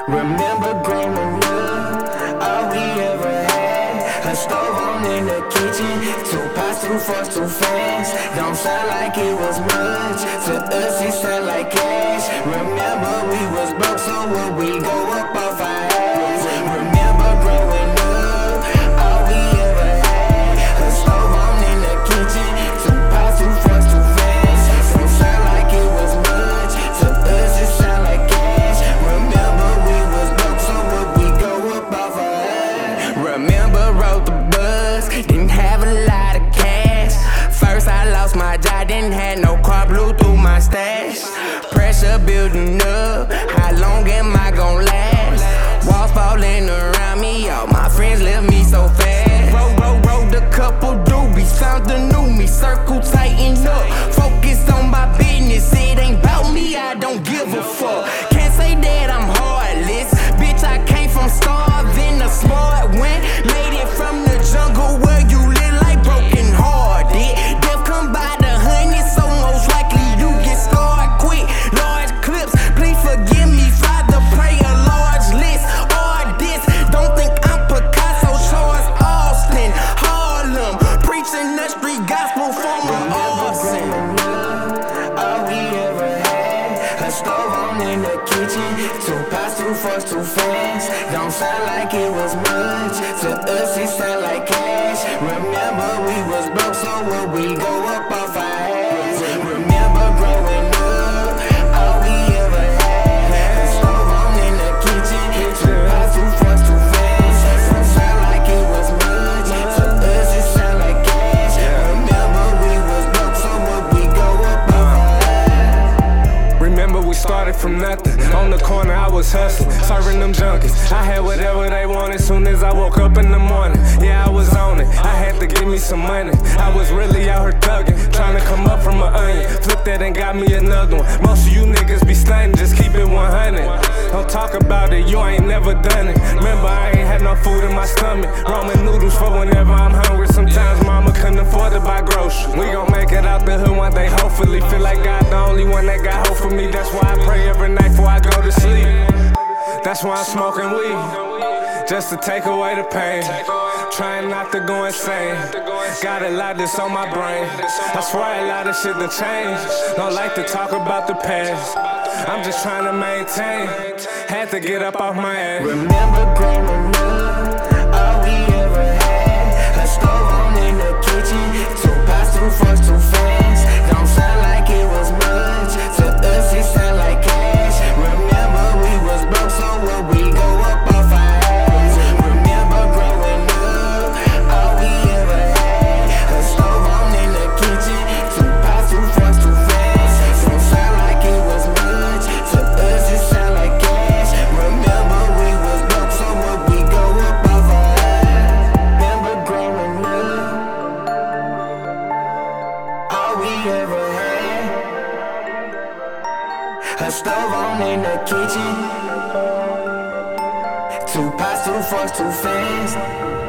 Remember growing up, all we ever had, a stove on in the kitchen, 2 pots, 2 forks, 2 fans. Don't sound like it was much, to us it sound like cash. Remember we was broke, so when we go up off our ass. Remember growing up, all we ever had, a stove on in the kitchen, 2 pots, 2 forks, 2 fans. Don't sound like it was much, to us it sound like cash. Remember we was broke, so when we go up off our ass. Remember rode the bus, didn't have a lot of cash. First I lost my job, didn't have no car, blew through my stash. Pressure building up, how long am I gon' last? Walls falling around me, all my friends left me so fast. Rode a couple doobies, found a new me, circle tighten up. Focus on my business, it ain't about me, I don't give a fuck. Can't say that I'm heartless, bitch, I came from starving, a smart win. Made it from the jungle where you live like broken hearted. Death come by the hundreds, so most likely you get scarred quick. Large clips, please forgive me, Father, pray a large list. Artists, don't think I'm Picasso, Charles Austin, Harlem, preaching the street gospel from Austin. All we ever had, a stove on in the kitchen, 2 pots, 2 forks, 2 fans. Don't sound like it was much, to us it sound like cash. Remember we was broke, so when we go up off our ass. Remember growing up, all we ever had, a stove on in the kitchen, 2 pots, 2 forks, 2 fans. Don't sound like it was much, to us it sound like cash. Remember we was broke, so when we go up off our ass. Remember we started from nothing. On the corner I was hustling, serving them junkies. I had whatever they wanted soon as I woke up in the morning. Yeah, I was on it, I had to give me some money. I was really out here thugging, trying to come up from an onion. Flip that and got me another one. Most of you niggas be stunning, just keep it 100. Don't talk about it, you ain't never done it. Remember I ain't had no food in my stomach. Ramen noodles for whenever I'm hungry. Sometimes mama couldn't afford to buy groceries. We gon' make it out the hood one day, hopefully. Feel like God the only one that got hope for me. That's why I pray every night before I go to sleep. That's why I'm smoking weed, just to take away the pain. Trying not to go insane. Got a lot that's on my brain. I swear a lot of shit done changed. Don't like to talk about the past, I'm just trying to maintain. Had to get up off my ass. Remember growing up, all we ever had, a stove on in the kitchen, 2 pots, 2 forks, 2 fans. Don't sound like it was much, to us it sound like cash. Remember we was broke, so when we go up off our ass. Remember growing up, all we ever had, a stove on in the kitchen, 2 pots, 2 forks, 2 fans. Don't sound like it was much, to us it sound like cash. Remember we was broke, so when we go up off our ass. Remember growing up, all we ever had, a stove on in the kitchen, 2 pots, 2 forks, 2 fans.